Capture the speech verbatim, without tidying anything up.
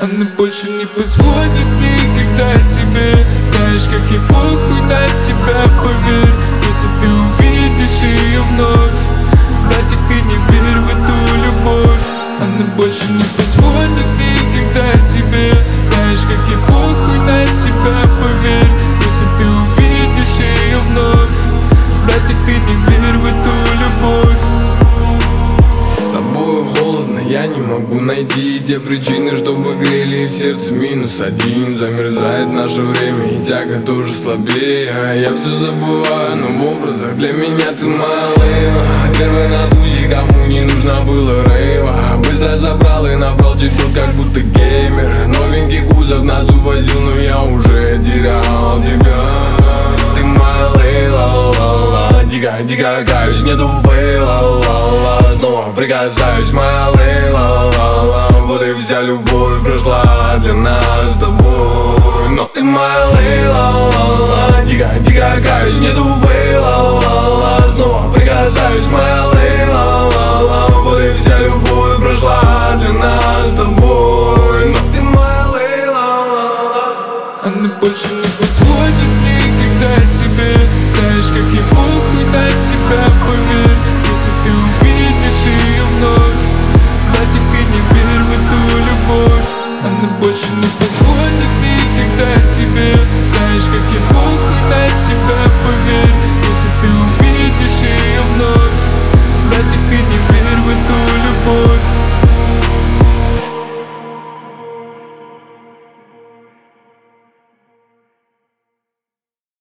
Она больше не позвонит никогда тебе. Знаешь, как ей похуй на тебя, поверь. Если ты увидишь ее вновь, братик, ты не верь в эту любовь. Она больше не позвонит никогда тебе. Знаешь, как ей похуй на тебя, поверь. Если ты увидишь ее вновь, братик, ты не верь в эту любовь. С тобой холодно, я не могу найти те причины, чтобы грели в сердце минус один. Замерзает наше время и тяга тоже слабее. Я все забываю, но в образах для меня ты малая. Первый на тузе, кому не нужно было рейва. Быстро забрал и набрал чистот, как будто геймер. Новенький кузов нас увозил, но я уже терял тебя. Ты малая, ла-ла-ла. Дико, дико каюсь, нету фейла, ла-ла. Снова прикасаюсь, моя лейла, вот и вся любовь прошла для нас с тобой. Но ты моя лейла, дико, дико каюсь, нету фейла, снова прикасаюсь, моя лейла, вот и вся любовь прошла для нас с тобой. Но ты моя лейла. Она больше не позвонит никогда тебе. Знаешь, как ей похуй на тебя, поверь. Если ты увидишь ее вновь, братик, ты не верь в эту любовь. Она больше не позвонит никогда